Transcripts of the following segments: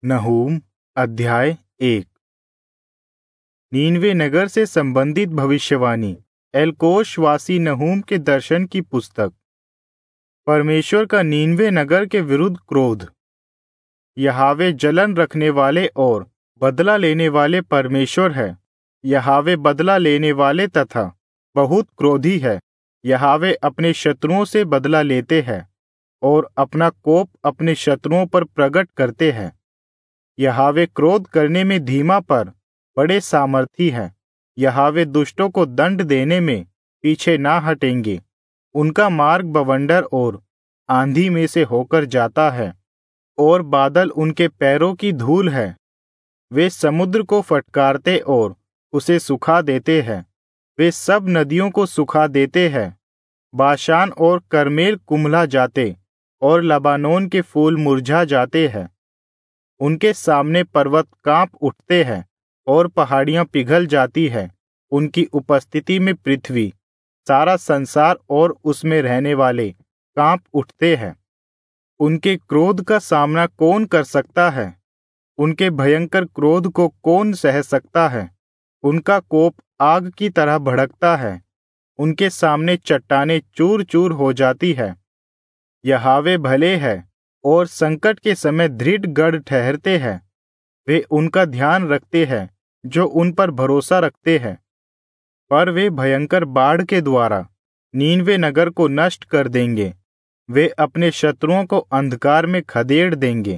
नहूम अध्याय 1। नीनवे नगर से संबंधित भविष्यवाणी। एलकोशवासी नहूम के दर्शन की पुस्तक। परमेश्वर का नीनवे नगर के विरुद्ध क्रोध। यहावे जलन रखने वाले और बदला लेने वाले परमेश्वर है। यहावे बदला लेने वाले तथा बहुत क्रोधी है। यहावे अपने शत्रुओं से बदला लेते हैं और अपना कोप अपने शत्रुओं पर प्रकट करते हैं। यहावे क्रोध करने में धीमा पर बड़े सामर्थी हैं। यहावे दुष्टों को दंड देने में पीछे ना हटेंगे। उनका मार्ग बवंडर और आंधी में से होकर जाता है और बादल उनके पैरों की धूल है। वे समुद्र को फटकारते और उसे सुखा देते हैं। वे सब नदियों को सुखा देते हैं। बाशान और करमेल कुम्हला जाते और लबानोन के फूल मुरझा जाते हैं। उनके सामने पर्वत कांप उठते हैं और पहाड़ियां पिघल जाती हैं। उनकी उपस्थिति में पृथ्वी, सारा संसार और उसमें रहने वाले कांप उठते हैं। उनके क्रोध का सामना कौन कर सकता है? उनके भयंकर क्रोध को कौन सह सकता है? उनका कोप आग की तरह भड़कता है। उनके सामने चट्टानें चूर चूर हो जाती है। यहावे भले है और संकट के समय दृढ़ गढ़ ठहरते हैं। वे उनका ध्यान रखते हैं जो उन पर भरोसा रखते हैं। पर वे भयंकर बाढ़ के द्वारा नीनवे नगर को नष्ट कर देंगे। वे अपने शत्रुओं को अंधकार में खदेड़ देंगे।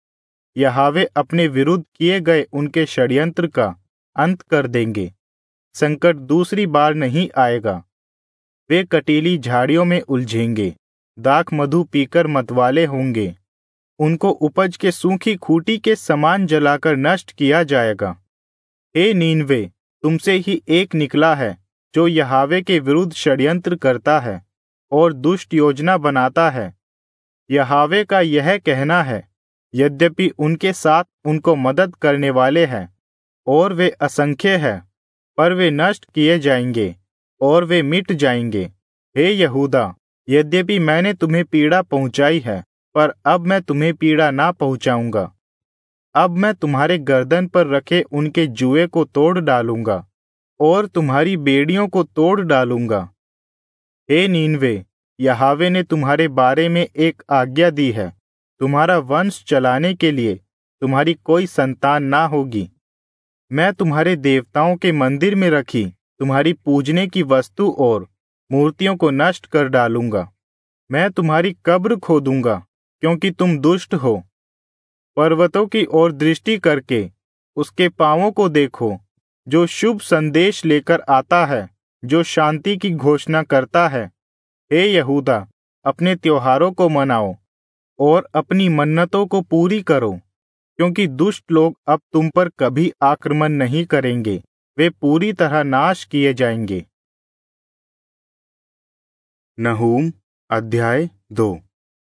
यहावे अपने विरुद्ध किए गए उनके षड्यंत्र का अंत कर देंगे। संकट दूसरी बार नहीं आएगा। वे कटीली झाड़ियों में उलझेंगे, दाख मधु पीकर मतवाले होंगे। उनको उपज के सूखी खूंटी के समान जलाकर नष्ट किया जाएगा। हे नीनवे, तुमसे ही एक निकला है जो यहावे के विरुद्ध षड्यंत्र करता है और दुष्ट योजना बनाता है। यहावे का यह कहना है, यद्यपि उनके साथ उनको मदद करने वाले हैं और वे असंख्य हैं, पर वे नष्ट किए जाएंगे और वे मिट जाएंगे। हे यहूदा, यद्यपि मैंने तुम्हें पीड़ा पहुंचाई है, पर अब मैं तुम्हें पीड़ा ना पहुंचाऊंगा। अब मैं तुम्हारे गर्दन पर रखे उनके जुए को तोड़ डालूंगा और तुम्हारी बेड़ियों को तोड़ डालूंगा। हे नीनवे, यहावे ने तुम्हारे बारे में एक आज्ञा दी है। तुम्हारा वंश चलाने के लिए तुम्हारी कोई संतान ना होगी। मैं तुम्हारे देवताओं के मंदिर में रखी तुम्हारी पूजने की वस्तु और मूर्तियों को नष्ट कर डालूंगा। मैं तुम्हारी कब्र खोदूंगा क्योंकि तुम दुष्ट हो। पर्वतों की ओर दृष्टि करके उसके पांवों को देखो, जो शुभ संदेश लेकर आता है, जो शांति की घोषणा करता है। हे यहूदा, अपने त्योहारों को मनाओ और अपनी मन्नतों को पूरी करो, क्योंकि दुष्ट लोग अब तुम पर कभी आक्रमण नहीं करेंगे। वे पूरी तरह नाश किए जाएंगे। नहूम अध्याय 2।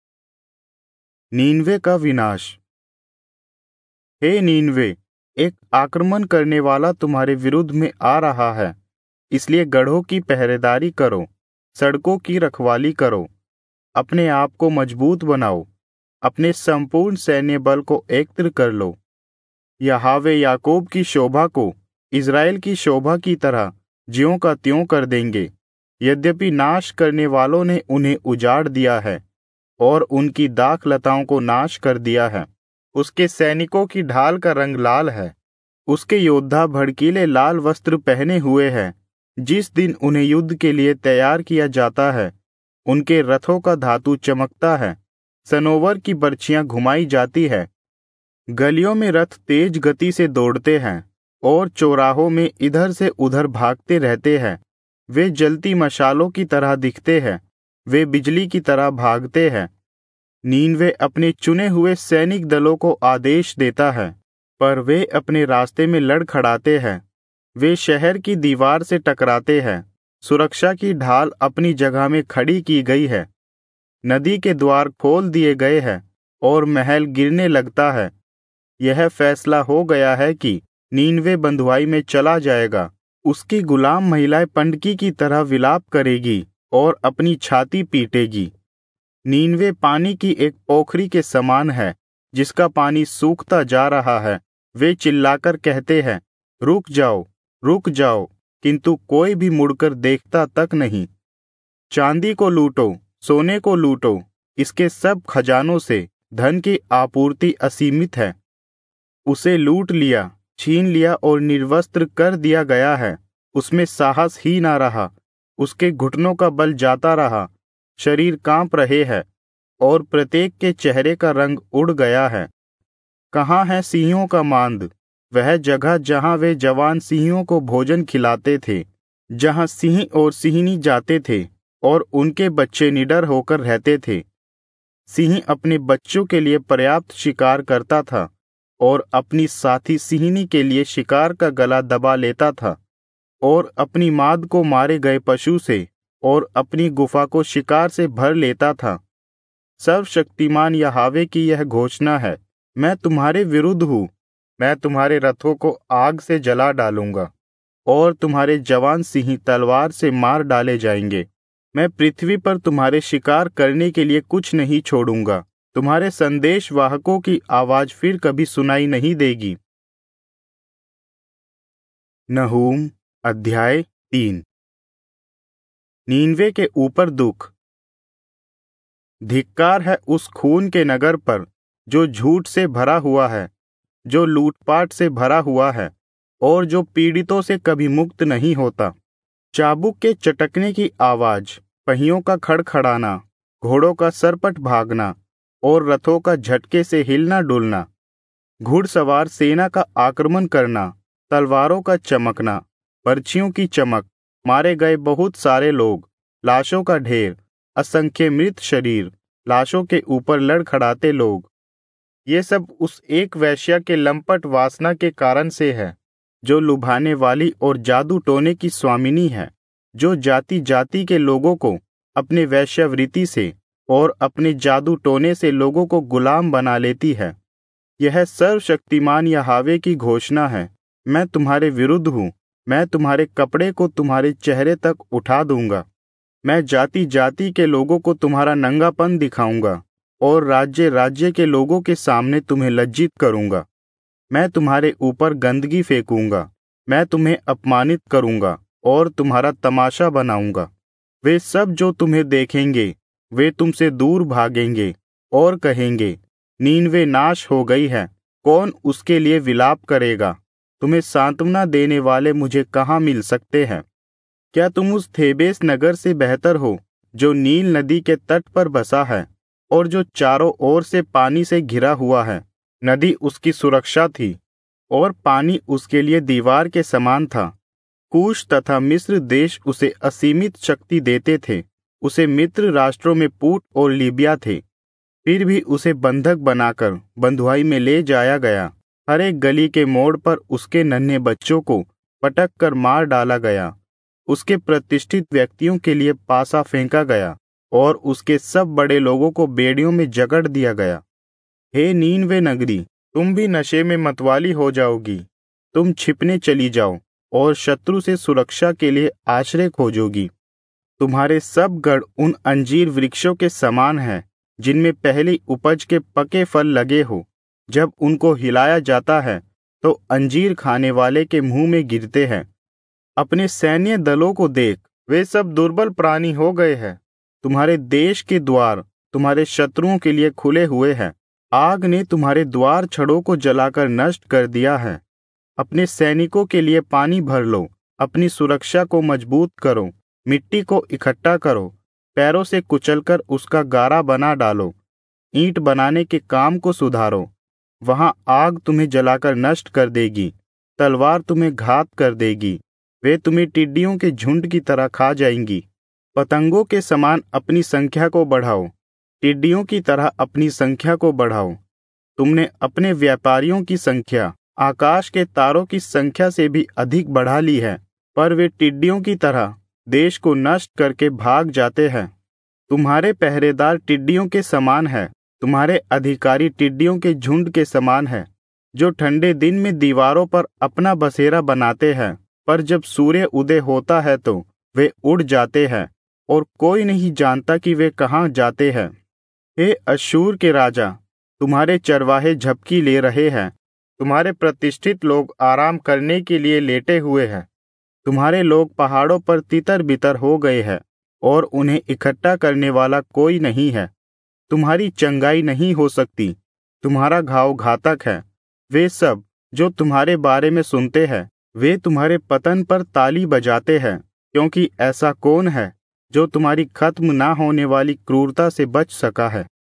नीनवे का विनाश। हे नीनवे, एक आक्रमण करने वाला तुम्हारे विरुद्ध में आ रहा है। इसलिए गढ़ों की पहरेदारी करो, सड़कों की रखवाली करो, अपने आप को मजबूत बनाओ, अपने संपूर्ण सैन्य बल को एकत्र कर लो। यहावे याकूब की शोभा को इज़राइल की शोभा की तरह ज्यों का त्यों कर देंगे। यद्यपि नाश करने वालों ने उन्हें उजाड़ दिया है और उनकी दाख लताओं को नाश कर दिया है। उसके सैनिकों की ढाल का रंग लाल है। उसके योद्धा भड़कीले लाल वस्त्र पहने हुए हैं। जिस दिन उन्हें युद्ध के लिए तैयार किया जाता है, उनके रथों का धातु चमकता है। सनोवर की बर्छियां घुमाई जाती है। गलियों में रथ तेज गति से दौड़ते हैं और चौराहों में इधर से उधर भागते रहते हैं। वे जलती मशालों की तरह दिखते हैं। वे बिजली की तरह भागते हैं। नीनवे अपने चुने हुए सैनिक दलों को आदेश देता है, पर वे अपने रास्ते में लड़खड़ाते हैं। वे शहर की दीवार से टकराते हैं। सुरक्षा की ढाल अपनी जगह में खड़ी की गई है। नदी के द्वार खोल दिए गए हैं और महल गिरने लगता है। यह फैसला हो गया है कि नीनवे बंधुआई में चला जाएगा। उसकी गुलाम महिलाएं पंडकी की तरह विलाप करेगी और अपनी छाती पीटेगी। नीनवे पानी की एक पोखरी के समान है। जिसका पानी सूखता जा रहा है। वे चिल्लाकर कहते हैं, रुक जाओ, रुक जाओ, किंतु कोई भी मुड़कर देखता तक नहीं। चांदी को लूटो, सोने को लूटो, इसके सब खजानों से धन की आपूर्ति असीमित है। उसे लूट लिया, छीन लिया और निर्वस्त्र कर दिया गया है। उसमें साहस ही ना रहा, उसके घुटनों का बल जाता रहा, शरीर कांप रहे हैं और प्रत्येक के चेहरे का रंग उड़ गया है। कहाँ है सिंहों का मांद, वह जगह जहाँ वे जवान सिंहों को भोजन खिलाते थे, जहाँ सिंह और सिंहनी जाते थे और उनके बच्चे निडर होकर रहते थे। सिंह अपने बच्चों के लिए पर्याप्त शिकार करता था और अपनी साथी सिंहनी के लिए शिकार का गला दबा लेता था, और अपनी माद को मारे गए पशु से और अपनी गुफा को शिकार से भर लेता था। सर्वशक्तिमान यहोवा की यह घोषणा है, मैं तुम्हारे विरुद्ध हूँ, मैं तुम्हारे रथों को आग से जला डालूंगा और तुम्हारे जवान सिंह तलवार से मार डाले जाएंगे। मैं पृथ्वी पर तुम्हारे शिकार करने के लिए कुछ नहीं छोड़ूंगा। तुम्हारे संदेश वाहकों की आवाज फिर कभी सुनाई नहीं देगी। नहूम अध्याय 3। नीनवे के ऊपर दुख। धिक्कार है उस खून के नगर पर जो झूठ से भरा हुआ है, जो लूटपाट से भरा हुआ है और जो पीड़ितों से कभी मुक्त नहीं होता। चाबुक के चटकने की आवाज, पहियों का खड़खड़ाना, घोड़ों का सरपट भागना और रथों का झटके से हिलना डुलना, घुड़सवार सेना का आक्रमण करना, तलवारों का चमकना, पर्चियों की चमक, मारे गए बहुत सारे लोग, लाशों का ढेर, असंख्य मृत शरीर, लाशों के ऊपर लड़खड़ाते लोग। ये सब उस एक वेश्या के लंपट वासना के कारण से है, जो लुभाने वाली और जादू टोने की स्वामिनी है, जो जाति जाति के लोगों को अपने वेश्यावृत्ति से और अपने जादू टोने से लोगों को गुलाम बना लेती है। यह सर्वशक्तिमान यहोवा की घोषणा है, मैं तुम्हारे विरुद्ध हूँ, मैं तुम्हारे कपड़े को तुम्हारे चेहरे तक उठा दूंगा। मैं जाति जाति के लोगों को तुम्हारा नंगापन दिखाऊंगा और राज्य राज्य के लोगों के सामने तुम्हें लज्जित करूंगा। मैं तुम्हारे ऊपर गंदगी फेंकूंगा, मैं तुम्हें अपमानित करूंगा और तुम्हारा तमाशा बनाऊंगा। वे सब जो तुम्हें देखेंगे वे तुमसे दूर भागेंगे और कहेंगे, नीनवे नाश हो गई है, कौन उसके लिए विलाप करेगा? तुम्हें सांत्वना देने वाले मुझे कहाँ मिल सकते हैं? क्या तुम उस थेबेस नगर से बेहतर हो जो नील नदी के तट पर बसा है और जो चारों ओर से पानी से घिरा हुआ है? नदी उसकी सुरक्षा थी और पानी उसके लिए दीवार के समान था। कूश तथा मिस्र देश उसे असीमित शक्ति देते थे। उसे मित्र राष्ट्रों में पूट और लीबिया थे। फिर भी उसे बंधक बनाकर बंधुआई में ले जाया गया। हर एक गली के मोड़ पर उसके नन्हे बच्चों को पटक कर मार डाला गया। उसके प्रतिष्ठित व्यक्तियों के लिए पासा फेंका गया और उसके सब बड़े लोगों को बेड़ियों में जकड़ दिया गया। हे नीनवे नगरी, तुम भी नशे में मतवाली हो जाओगी। तुम छिपने चली जाओ और शत्रु से सुरक्षा के लिए आश्रय खोजोगी। तुम्हारे सब गढ़ उन अंजीर वृक्षों के समान हैं जिनमें पहली उपज के पके फल लगे हो। जब उनको हिलाया जाता है तो अंजीर खाने वाले के मुंह में गिरते हैं। अपने सैन्य दलों को देख, वे सब दुर्बल प्राणी हो गए हैं। तुम्हारे देश के द्वार तुम्हारे शत्रुओं के लिए खुले हुए हैं। आग ने तुम्हारे द्वार छड़ों को जलाकर नष्ट कर दिया है। अपने सैनिकों के लिए पानी भर लो, अपनी सुरक्षा को मजबूत करो, मिट्टी को इकट्ठा करो, पैरों से कुचलकर उसका गारा बना डालो, ईंट बनाने के काम को सुधारो। वहां आग तुम्हें जलाकर नष्ट कर देगी, तलवार तुम्हें घात कर देगी। वे तुम्हें टिड्डियों के झुंड की तरह खा जाएंगी। पतंगों के समान अपनी संख्या को बढ़ाओ, टिड्डियों की तरह अपनी संख्या को बढ़ाओ। तुमने अपने व्यापारियों की संख्या आकाश के तारों की संख्या से भी अधिक बढ़ा ली है, पर वे टिड्डियों की तरह देश को नष्ट करके भाग जाते हैं। तुम्हारे पहरेदार टिड्डियों के समान है, तुम्हारे अधिकारी टिड्डियों के झुंड के समान है, जो ठंडे दिन में दीवारों पर अपना बसेरा बनाते हैं, पर जब सूर्य उदय होता है तो वे उड़ जाते हैं और कोई नहीं जानता कि वे कहाँ जाते हैं। हे अश्शूर के राजा, तुम्हारे चरवाहे झपकी ले रहे हैं, तुम्हारे प्रतिष्ठित लोग आराम करने के लिए लेटे हुए हैं। तुम्हारे लोग पहाड़ों पर तितर बितर हो गए हैं और उन्हें इकट्ठा करने वाला कोई नहीं है। तुम्हारी चंगाई नहीं हो सकती, तुम्हारा घाव घातक है। वे सब जो तुम्हारे बारे में सुनते हैं, वे तुम्हारे पतन पर ताली बजाते हैं, क्योंकि ऐसा कौन है जो तुम्हारी खत्म ना होने वाली क्रूरता से बच सका है।